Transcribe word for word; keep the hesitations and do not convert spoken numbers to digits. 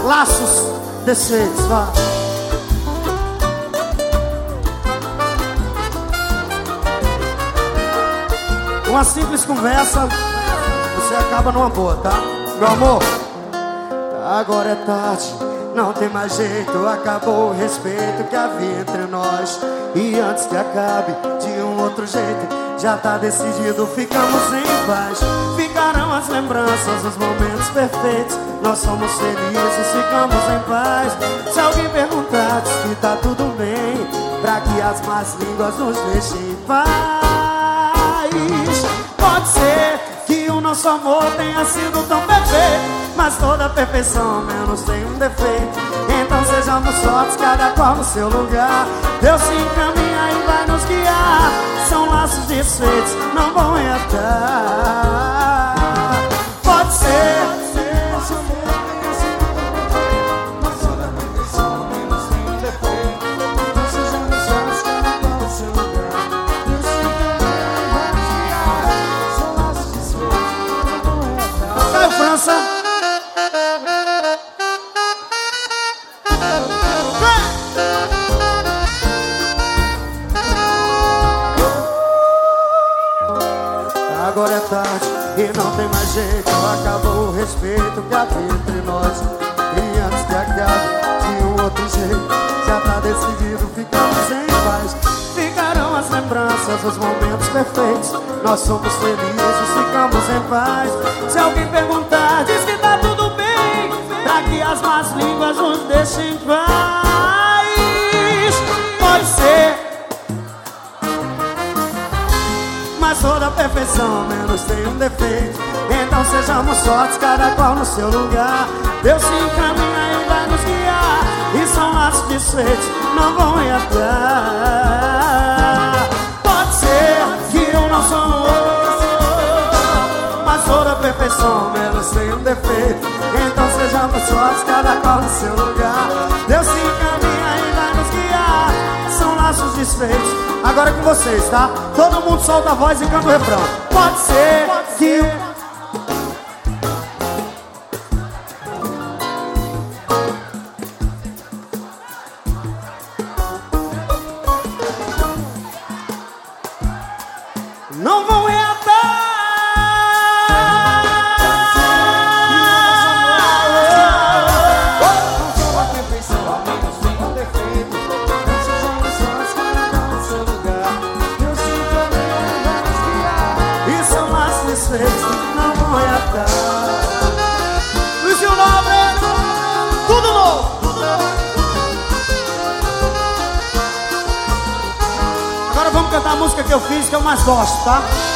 laços desfeitos, vá. Uma simples conversa, você acaba numa boa, tá? Meu amor, agora é tarde, não tem mais jeito. Acabou o respeito que havia entre nós. E antes que acabe de um outro jeito, já tá decidido, ficamos em paz. Ficarão as lembranças, os momentos perfeitos. Nós somos felizes, ficamos em paz. Se alguém perguntar, diz que tá tudo bem, pra que as más línguas nos deixem em paz. Pode ser que o nosso amor tenha sido tão perfeito, mas toda perfeição menos tem um defeito. Então sejamos fortes, cada qual no seu lugar. Deus se encaminha e vai nos guiar. São laços desfeitos, não vão reatar. Pode ser, nosso amor tenha sido tão perfeito, mas toda perfeição menos tem um defeito. Então sejamos fortes, cada qual no seu lugar. Deus se encaminha e vai nos guiar. São laços desfeitos, não vão reatar. Caio França. Agora é tarde e não tem mais jeito. Acabou o respeito que havia entre nós. E antes que acabe de um outro jeito, já tá decidido, ficamos em paz. Ficarão as lembranças, os momentos perfeitos. Nós somos felizes, ficamos em paz. Se alguém perguntar, diz que tá tudo bem, pra que as más línguas nos deixem em paz. Pode ser, mas toda perfeição menos tem um defeito. Então sejamos fortes, cada qual no seu lugar. Deus se encaminha e vai nos guiar. E são laços desfeitos, não vão reatar. Pode ser que o nosso amor, mas toda perfeição menos tem um defeito. Então sejamos fortes, cada qual no seu lugar. Deus se encaminha e vai nos guiar. São laços desfeitos. Agora é com vocês, tá? Todo mundo solta a voz e canta o refrão. Pode ser, Pode ser. que... não vão reatar. A perfeição a menos tem um defeito. Não sejamos sós, cada qual no seu lugar. Deus se encaminha e vai nos guiar. E são laços desfeitos, não vão reatar. Luizinho Nobre, tudo novo, tudo novo. Agora vamos cantar a música que eu fiz, que eu mais gosto, tá?